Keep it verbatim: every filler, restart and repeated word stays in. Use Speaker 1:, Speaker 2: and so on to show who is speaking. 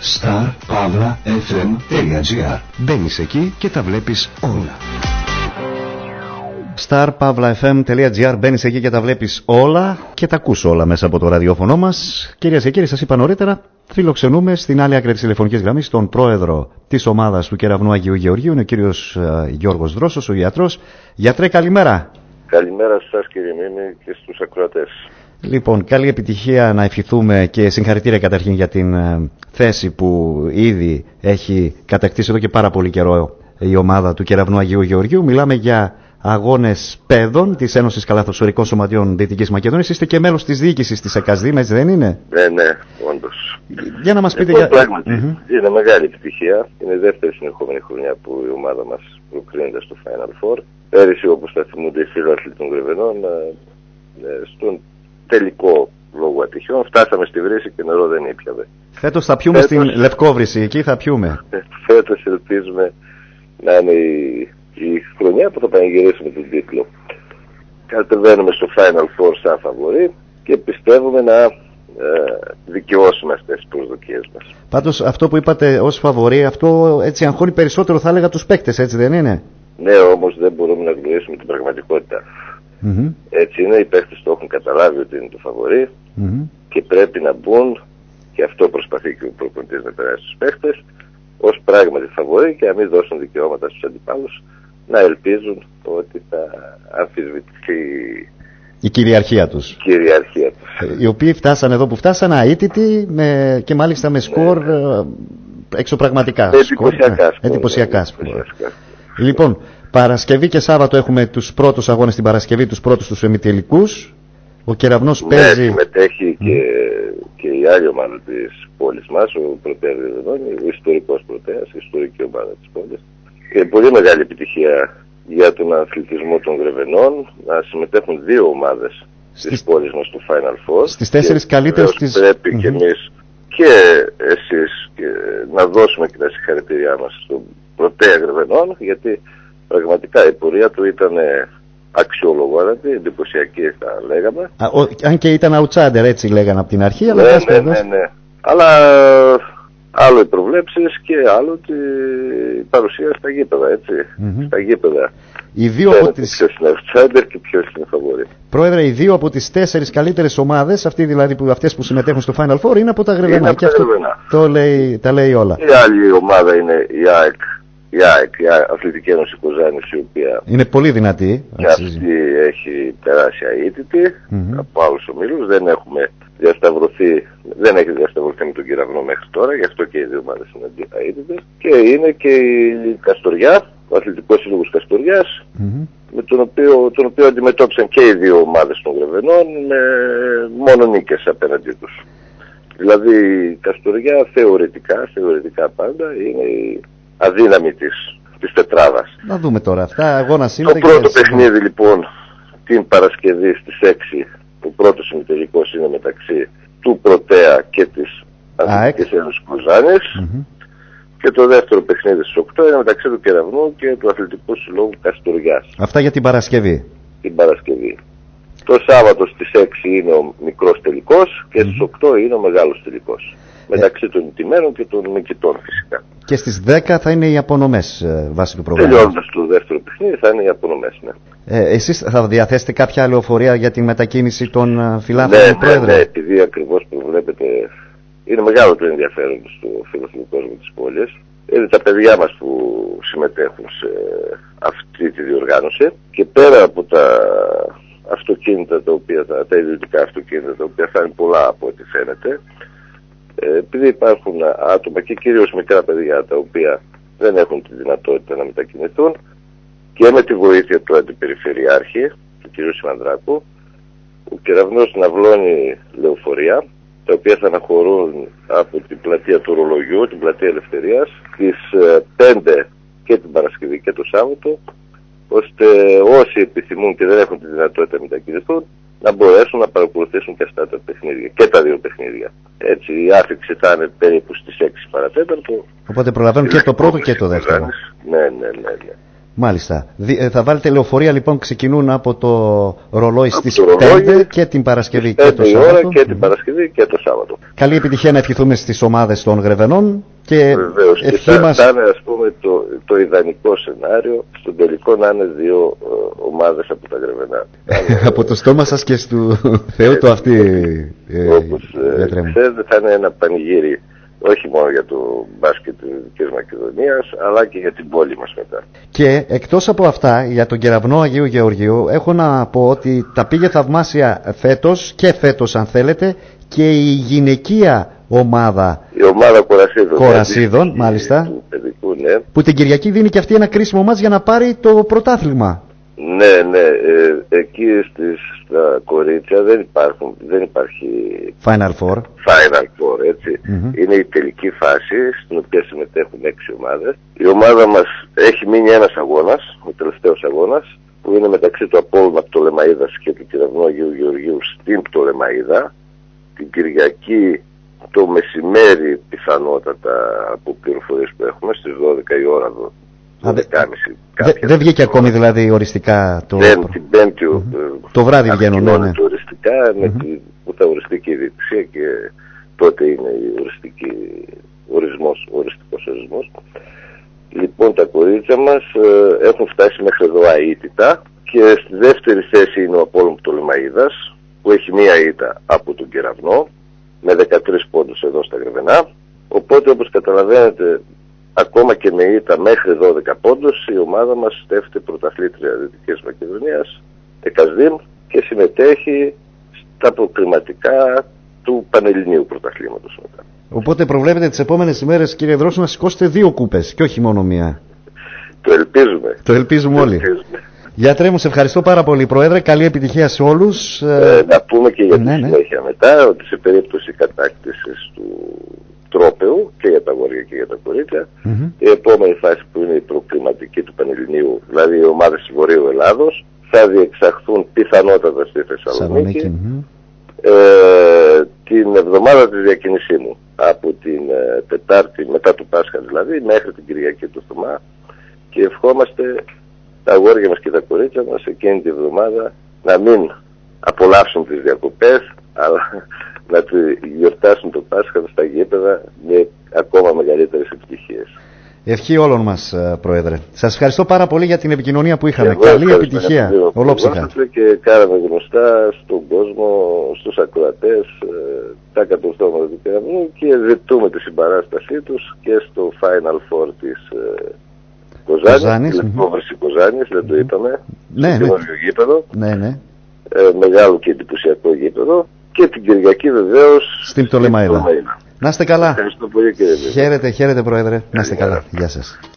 Speaker 1: Star Pavla εφ εμ τελεία τζι άρ.
Speaker 2: Μπαίνεις εκεί και τα βλέπεις όλα. Star Pavla εφ εμ τελεία τζι άρ. Μπαίνεις εκεί και τα βλέπεις όλα και τα ακούς όλα μέσα από το ραδιόφωνο μας. Κυρίες και κύριοι, σας είπα νωρίτερα, φιλοξενούμε στην άλλη άκρη της τηλεφωνικής γραμμής τον πρόεδρο της ομάδας του Κεραυνού Αγίου Γεωργίου, είναι ο κύριος uh, Γιώργος Δρόσος, ο γιατρός. Γιατρέ, καλημέρα.
Speaker 3: Καλημέρα σας κύριε Μίμη και στους ακροατές.
Speaker 2: Λοιπόν, καλή επιτυχία να ευχηθούμε και συγχαρητήρια καταρχήν για την uh, θέση που ήδη έχει κατακτήσει εδώ και πάρα πολύ καιρό η ομάδα του Κεραυνού Αγίου Γεωργίου. Μιλάμε για αγώνες παιδών της Ένωσης Καλαθοσφαιρικών Σωματείων Δυτικής Μακεδονίας. Είστε και μέλος της διοίκησης της ΕΚΑΣΔΗΜ, έτσι δεν είναι?
Speaker 3: Ναι, ναι, όντως.
Speaker 2: Για να μας πείτε
Speaker 3: λοιπόν,
Speaker 2: για...
Speaker 3: Πράγματι,
Speaker 2: mm-hmm.
Speaker 3: είναι μεγάλη επιτυχία. Είναι η δεύτερη συνεχόμενη χρονιά που η ομάδα μας προκρίνεται στο Final Four. Πέρυσι, όπως θα θυμούνται οι φίλοι των Γρεβενών, στον τελικό λόγω ατυχιών φτάσαμε στη βρύση και νερό δεν ήπιαβε.
Speaker 2: Φέτος θα πιούμε Φέτος... στην Λευκόβρυση, εκεί θα πιούμε.
Speaker 3: Φέτος ελπίζουμε να είναι η, η χρονιά που θα πανηγυρίσουμε τον τίτλο. Κατεβαίνουμε στο Final Four σαν φαβορί και πιστεύουμε να ε, δικαιώσουμε αυτές τις προσδοκίες μας.
Speaker 2: Πάντως αυτό που είπατε ως φαβορί, αυτό έτσι αγχώνει περισσότερο, θα έλεγα, τους παίκτες, έτσι δεν είναι?
Speaker 3: Ναι, όμως δεν μπορούμε να γνωρίσουμε την πραγματικότητα. Mm-hmm. Έτσι είναι, οι παίκτες το έχουν καταλάβει ότι είναι το φαβορί mm-hmm. και πρέπει να μπουν, και αυτό προσπαθεί και ο προπονητής να περάσει στους παίκτες, ως πράγματι φαβορί και να μην δώσουν δικαιώματα στους αντιπάλους να ελπίζουν ότι θα αμφισβητηθεί
Speaker 2: η κυριαρχία τους.
Speaker 3: Η κυριαρχία τους.
Speaker 2: Οι οποίοι φτάσαν εδώ που φτάσαν αίτητοι με, και μάλιστα με σκορ ναι. εξωπραγματικά.
Speaker 3: Εντυπωσιακά σκορ.
Speaker 2: Εντυπωσιακά σκορ. Λοιπόν, Παρασκευή και Σάββατο έχουμε τους πρώτους αγώνες στην Παρασκευή, τους πρώτους τους εμιτελικούς. Ο Κεραυνός
Speaker 3: ναι,
Speaker 2: παίζει...
Speaker 3: συμμετέχει mm. και, και η άλλη ομάδα της πόλης μας, ο Πρωτέας Γρεβενών, ο ιστορικός Πρωτέας, η ιστορική ομάδα της πόλης. Και πολύ μεγάλη επιτυχία για τον αθλητισμό των Γρεβενών να συμμετέχουν δύο ομάδες στις... της πόλης μας στο Final Four.
Speaker 2: Στις τέσσερις καλύτερες της...
Speaker 3: Πρέπει
Speaker 2: mm-hmm.
Speaker 3: και εμείς και εσείς και να δώσουμε και τα συγχαρητήριά μας στον Πρωτέα Γρεβενών, γιατί πραγματικά η πορεία του ήταν αξιολογόραντη, εντυπωσιακή θα λέγαμε.
Speaker 2: Α, ο, αν και ήταν outsider, έτσι λέγανε από την αρχή. Αλλά
Speaker 3: ναι, ναι, ναι, ναι. Αλλά άλλο οι προβλέψεις και άλλο η παρουσία στα γήπεδα, έτσι. Mm-hmm. Στα γήπεδα.
Speaker 2: Οι δύο από τις...
Speaker 3: Ποιος είναι outsider και ποιος είναι φαβορί.
Speaker 2: Πρόεδρε, οι δύο από τις τέσσερις καλύτερες ομάδες, αυτοί δηλαδή που, αυτές που συμμετέχουν στο Final Four, είναι από τα Γρεβενά. Και αυτό το λέει, τα λέει όλα.
Speaker 3: Η άλλη ομάδα είναι η ΑΕΚ. Η ΑΕΚ, η Αθλητική Ένωση Κοζάνης, η οποία
Speaker 2: είναι πολύ δυνατή
Speaker 3: και αυτή έχει περάσει αίτητη mm-hmm. από άλλους ομίλους. Δεν έχουμε διασταυρωθεί, δεν έχει διασταυρωθεί με τον Κεραυνό μέχρι τώρα, γι' αυτό και οι δύο ομάδες είναι αίτητες. Και είναι και η Καστοριά, ο Αθλητικός Σύλλογος Καστοριάς, mm-hmm. με τον οποίο, τον οποίο αντιμετώπισαν και οι δύο ομάδες των Γρεβενών με μόνο νίκες απέναντί τους. Δηλαδή η Καστοριά θεωρητικά, θεωρητικά πάντα είναι η αδύναμη της, της τετράδας.
Speaker 2: Να δούμε τώρα αυτά, αγώνα σήμερα.
Speaker 3: Το πρώτο παιχνίδι λοιπόν την Παρασκευή στις έξι, ο πρώτος ημιτελικός είναι μεταξύ του Πρωτέα και της Αθλητικής Ένωσης Κοζάνης mm-hmm. και το δεύτερο παιχνίδι στις οκτώ είναι μεταξύ του Κεραυνού και του Αθλητικού Συλλόγου Καστοριάς.
Speaker 2: Αυτά για την Παρασκευή.
Speaker 3: Την Παρασκευή. Το Σάββατο στις έξι είναι ο μικρός τελικός και mm-hmm. στις οκτώ είναι ο μεγάλος τελικός. μεταξύ των ηττημένων και των νικητών φυσικά.
Speaker 2: Και στις δέκα θα είναι οι απονομές ε, βάσει του προγράμματος.
Speaker 3: Τελειώνοντας το δεύτερο παιχνίδι θα είναι οι απονομές, ναι.
Speaker 2: Ε, εσείς θα διαθέσετε κάποια λεωφορεία για την μετακίνηση των φιλάθλων,
Speaker 3: ναι,
Speaker 2: Πρόεδρε?
Speaker 3: Ναι, ναι, επειδή ακριβώς προβλέπετε, είναι μεγάλο το ενδιαφέρον στο φιλαθλικό κόσμο της πόλης. Είναι τα παιδιά μας που συμμετέχουν σε αυτή τη διοργάνωση και πέρα από τα αυτοκίνητα τα οποία, τα, τα ιδιωτικά αυτοκίνητα τα οποία θα είναι πολλά από ό,τι φαίνεται, επειδή υπάρχουν άτομα και κυρίως μικρά παιδιά τα οποία δεν έχουν τη δυνατότητα να μετακινηθούν, και με τη βοήθεια του Αντιπεριφερειάρχη, του κ. Σιμανδράκου, ο Κεραυνός ναυλώνει λεωφορεία τα οποία θα αναχωρούν από την πλατεία του Ορολογιού, την πλατεία Ελευθερίας, τις πέντε και την Παρασκευή και το Σάββατο, ώστε όσοι επιθυμούν και δεν έχουν τη δυνατότητα να μετακινηθούν να μπορέσουν να παρακολουθήσουν και αυτά τα παιχνίδια, και τα δύο παιχνίδια. Έτσι, η άφηξη θα είναι περίπου στις έξι παρατέταρτο.
Speaker 2: Οπότε προλαβαίνουν και το πρώτο και το δεύτερο.
Speaker 3: Ναι, ναι, ναι, ναι.
Speaker 2: Μάλιστα. Δι, θα βάλετε λεωφορεία λοιπόν, ξεκινούν από το ρολόι
Speaker 3: από
Speaker 2: στις
Speaker 3: το ρολόι,
Speaker 2: πέντε και την Παρασκευή και το
Speaker 3: η
Speaker 2: Σάββατο.
Speaker 3: ώρα και την Παρασκευή και το Σάββατο.
Speaker 2: Καλή επιτυχία να ευχηθούμε στις ομάδες των Γρεβενών και
Speaker 3: βεβαίως,
Speaker 2: ευχή
Speaker 3: και θα,
Speaker 2: μας...
Speaker 3: θα είναι, ας πούμε, το, το ιδανικό σενάριο στον τελικό να είναι δύο ε, ομάδες από τα Γρεβενά.
Speaker 2: από το στόμα σας και του Θεού το αυτή.
Speaker 3: Ε, όπως ε, ξέρετε, θα είναι ένα πανηγύρι όχι μόνο για το μπάσκετ της Δυτικής Μακεδονίας, αλλά και για την πόλη μας μετά.
Speaker 2: Και εκτός από αυτά, για τον κεραυνό Αγίου Γεωργίου, έχω να πω ότι τα πήγε θαυμάσια φέτος και φέτος αν θέλετε και η γυναικεία ομάδα,
Speaker 3: η ομάδα Κορασίδων,
Speaker 2: Κορασίδων ναι, μάλιστα,
Speaker 3: του παιδικού, ναι,
Speaker 2: που την Κυριακή δίνει και αυτή ένα κρίσιμο μάτς για να πάρει το πρωτάθλημα.
Speaker 3: Ναι, ναι, ε, εκεί στις, στα κορίτσια δεν υπάρχουν, δεν υπάρχει
Speaker 2: Final Four,
Speaker 3: Final Four, έτσι. Mm-hmm. Είναι η τελική φάση στην οποία συμμετέχουν έξι ομάδες. Η ομάδα μας έχει μείνει ένας αγώνας, ο τελευταίος αγώνας, που είναι μεταξύ του Απόλλωνα Πτολεμαΐδας και του Κεραυνού Αγίου Γεωργίου στην Πτολεμαΐδα. Την Κυριακή το μεσημέρι, πιθανότατα από πληροφορίες που έχουμε, στις δώδεκα η ώρα δώδεκα και μισή.
Speaker 2: Δεν βγήκε ακόμη δηλαδή οριστικά το...
Speaker 3: Δεν, την Πέμπτη
Speaker 2: mm-hmm. το βράδυ βγαίνουν, ναι, ναι.
Speaker 3: Οριστικά, mm-hmm. με, που θα οριστεί και η διαιτησία και τότε είναι η οριστική ορισμός, ο οριστικός ορισμός. Λοιπόν, τα κορίτσια μας ε, έχουν φτάσει μέχρι εδώ αίτητα και στη δεύτερη θέση είναι ο Απόλλων Πτολεμαΐδας που έχει μία ήττα από τον Κεραυνό με δεκατρείς πόντους εδώ στα Γρεβενά. Οπότε, όπως καταλαβαίνετε, ακόμα και με ήττα μέχρι δώδεκα πόντους, η ομάδα μας στέφεται πρωταθλήτρια Δυτικής Μακεδονίας, εκασδήμ, και συμμετέχει στα προκριματικά του Πανελληνίου Πρωταθλήματος μετά.
Speaker 2: Οπότε προβλέπετε τις επόμενες ημέρες, κύριε Δρόσου, να σηκώσετε δύο κούπες και όχι μόνο μία.
Speaker 3: Το ελπίζουμε.
Speaker 2: Το ελπίζουμε
Speaker 3: Το
Speaker 2: όλοι.
Speaker 3: ελπίζουμε.
Speaker 2: Γιατρέ μου, σε ευχαριστώ πάρα πολύ, Πρόεδρε. Καλή επιτυχία σε όλους.
Speaker 3: Ε, να πούμε και για τη
Speaker 2: ναι, ναι.
Speaker 3: συνέχεια μετά ότι σε περίπτωση κατάκτησης του τρόπεου και για τα αγόρια και για τα κορίτσια, mm-hmm. η επόμενη φάση που είναι η προκριματική του Πανελληνίου, δηλαδή οι ομάδες της Βορείου Ελλάδος, θα διεξαχθούν πιθανότατα στη Θεσσαλονίκη mm-hmm. ε, την εβδομάδα της διακινησίμου, από την ε, Τετάρτη μετά το Πάσχα δηλαδή μέχρι την Κυριακή του Θωμά, και ευχόμαστε τα αγόρια μας και τα κορίτσια μας εκείνη τη εβδομάδα να μην απολαύσουν τις διακοπές, αλλά να γιορτάσουν το Πάσχα στα γήπεδα με ακόμα μεγαλύτερες επιτυχίες.
Speaker 2: Ευχή όλων μας, Πρόεδρε. Σας ευχαριστώ πάρα πολύ για την επικοινωνία που είχαμε. Καλή επιτυχία. Ολόψυχα.
Speaker 3: Και κάναμε γνωστά στον κόσμο, στους ακροατές, τα κατορθώματα του Κεραυνού και ζητούμε τη συμπαράστασή τους και στο Final Four της Κοζάνης. Λεπτόβρηση Κοζάνης, δεν το είπαμε.
Speaker 2: Ναι,
Speaker 3: στο καινούριο γήπεδο.
Speaker 2: Ναι, ναι.
Speaker 3: Ε, μεγάλο και εντυπωσιακό γήπεδο. Και την Κυριακή βεβαίως
Speaker 2: στην Πτολεμαΐδα. Να είστε καλά.
Speaker 3: Ευχαριστώ πολύ, κύριε.
Speaker 2: Χαίρετε, χαίρετε, Πρόεδρε. Να είστε καλά. Γεια σας.